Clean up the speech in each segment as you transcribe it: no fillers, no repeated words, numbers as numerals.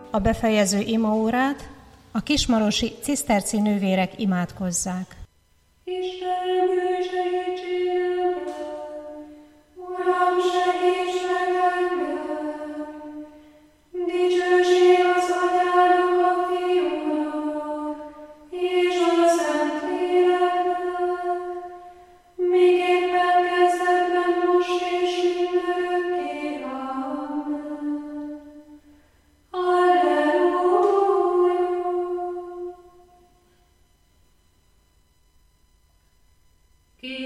a befejező imaórát a kismarosi ciszterci nővérek imádkozzák. Istenem, jöjj segítségemre! Uram, segíts meg engem! Dicsőség az Atyának, a Fiúnak, és a Szentléleknek, miképpen kezdetben, most és mindörökké. Amen. Alleluja!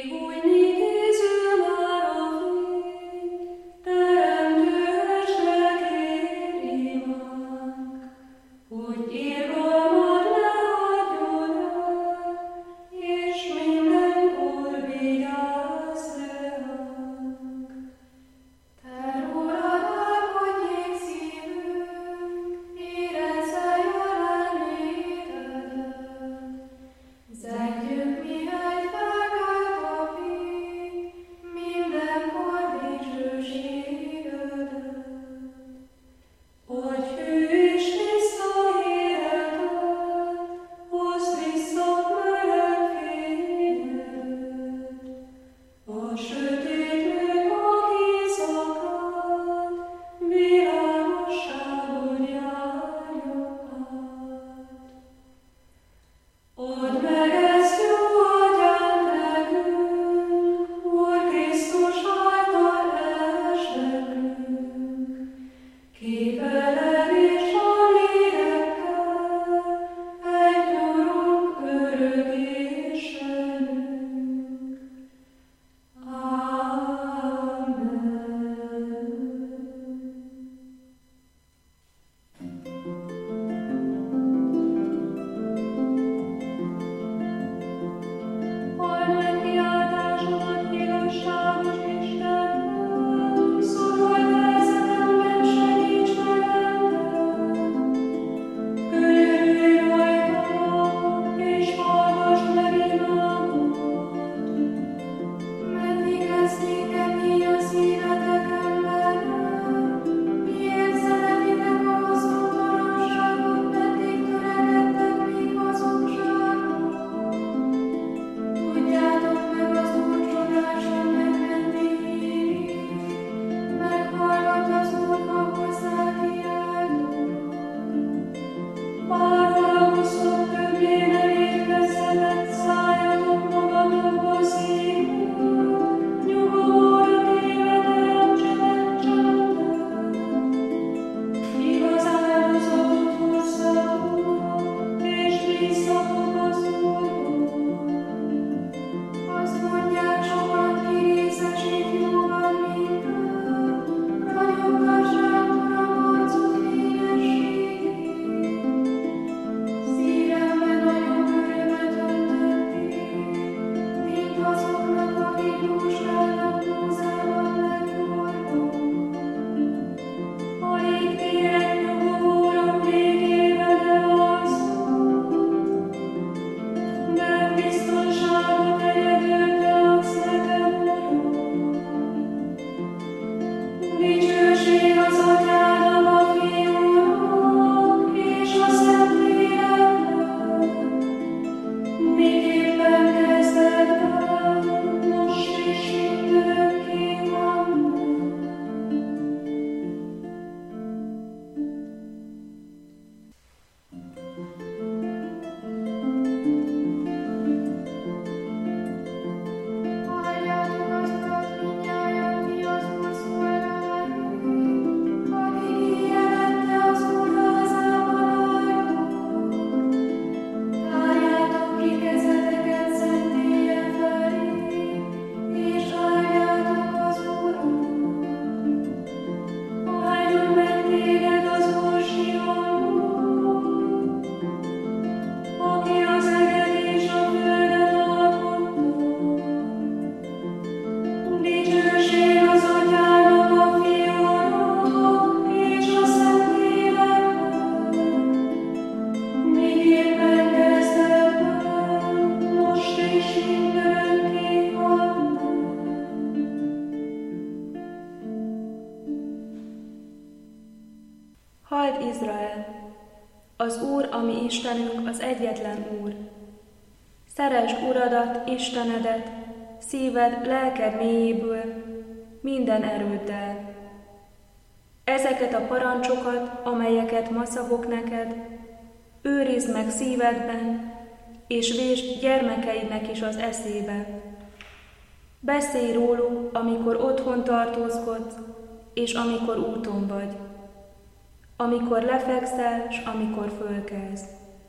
Halld Izrael! Az Úr, a mi Istenünk, az egyetlen Úr. Szeresd Uradat, Istenedet, szíved, lelked mélyéből, minden erőddel. Ezeket a parancsokat, amelyeket ma szavok neked, őrizd meg szívedben, és vésd gyermekeidnek is az eszébe. Beszélj róluk, amikor otthon tartózkodsz, és amikor úton vagy, amikor lefekszel, s amikor fölkelsz.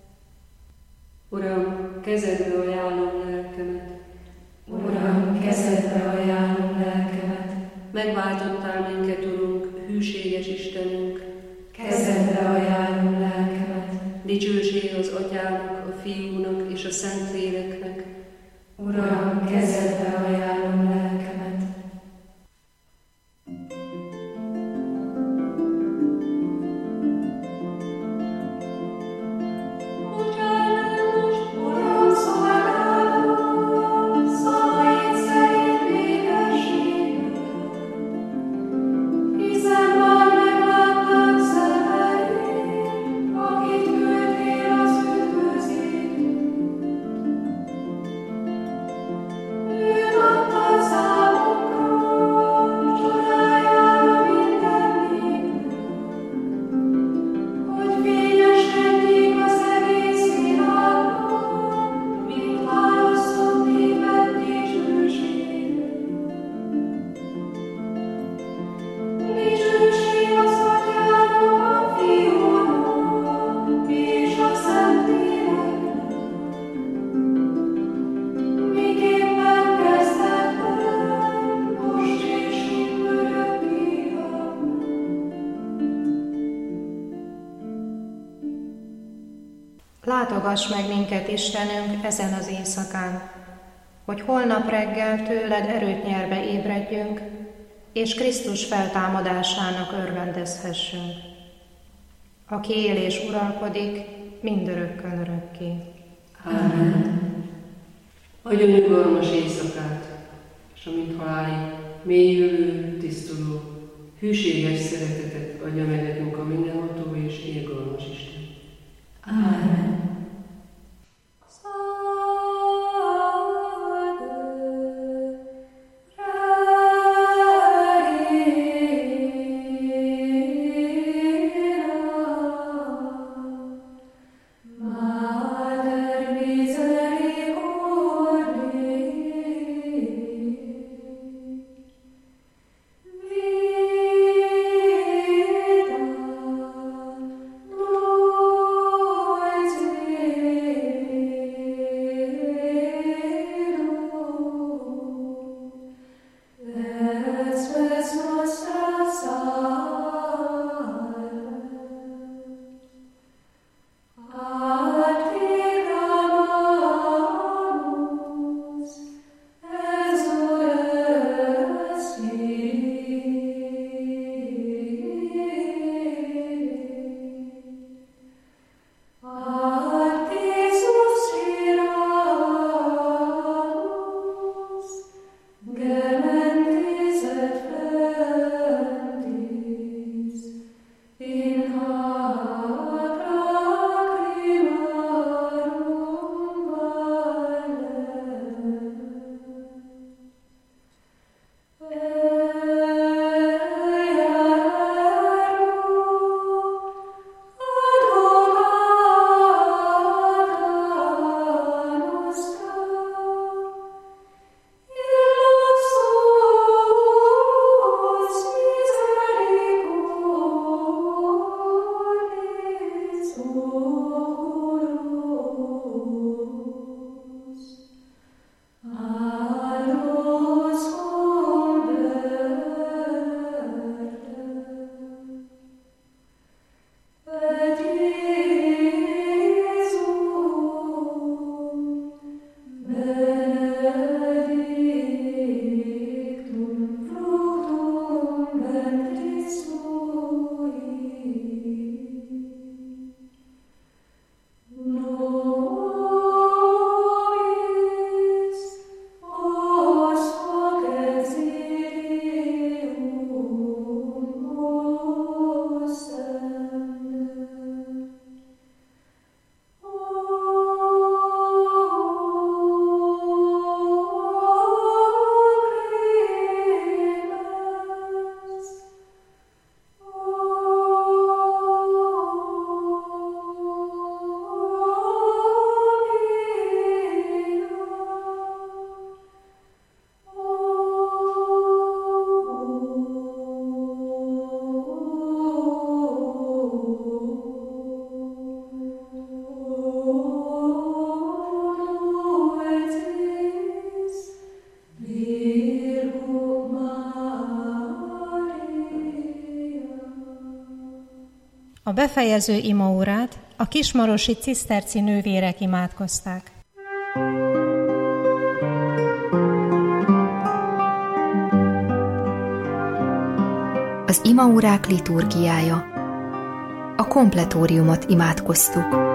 Uram, kezedbe ajánlom lelkemet. Uram, kezedbe ajánlom lelkemet. Megváltottál minket, Urunk, hűséges Istenünk. Kezedbe ajánlom lelkemet. Dicsőség az Atyának, a Fiúnak és a Szentléleknek. Uram, kezedbe ajánlom lelkemet. Látogass meg minket, Istenünk, ezen az éjszakán, hogy holnap reggel tőled erőt nyerve ébredjünk, és Krisztus feltámadásának örvendezhessünk, aki él és uralkodik mindörökkön örökké. Ámen. Adjon nyugalmas éjszakát, és amint halálig mélyülő, tisztuló, hűséges szeretetet adja meg nekünk a mindenható és irgalmas Isten. Ámen. Gloria A befejező imaórát a kismarosi ciszterci nővérek imádkozták. Az imaórák liturgiája. A kompletóriumot imádkoztuk.